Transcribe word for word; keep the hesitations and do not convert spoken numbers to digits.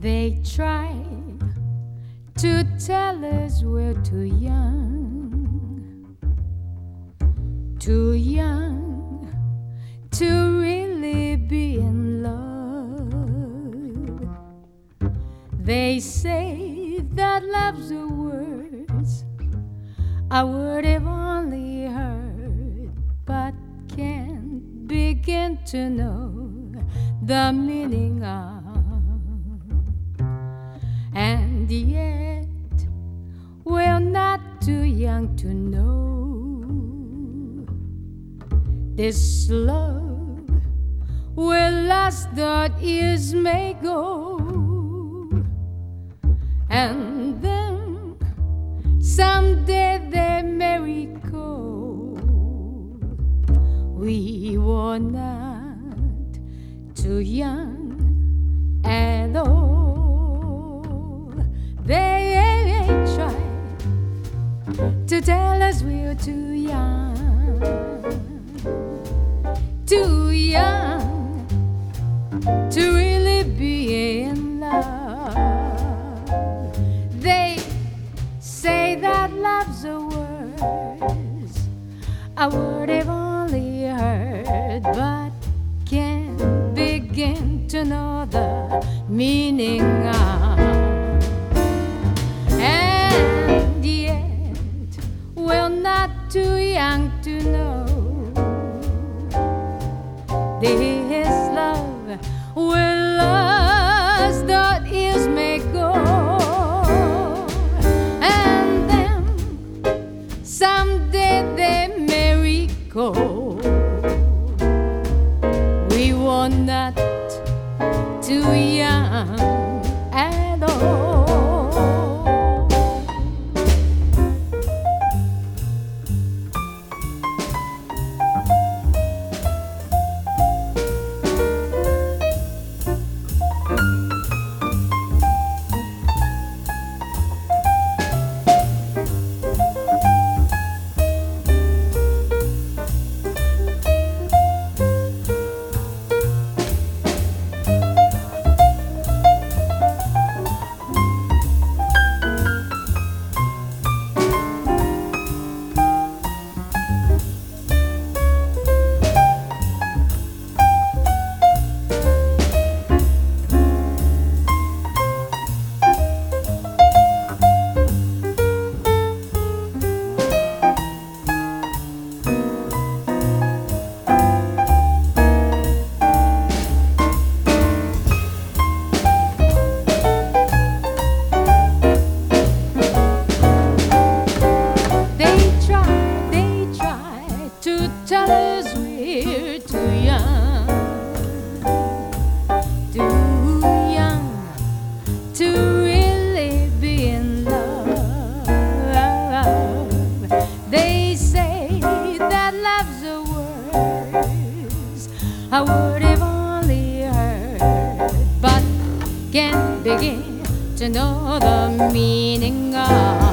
They try to tell us we're too young, too young to really be in love. They say that love's a word I would have only heard, but can't begin to know the meaning of. And yet we're not too young to know this love will last that years may go, and then someday they may recall we were not too young at all. They tried to tell us we're too young, too young to really be in love. They say that love's a word I would have only heard, but can't begin to know the meaning of. And yet we're not too young to know this love will last that years may go, and then someday they may recall we were not too young at all. Tell us we're too young, too young to really be in love. They say that love's a word I would have only heard, but can't begin to know the meaning of.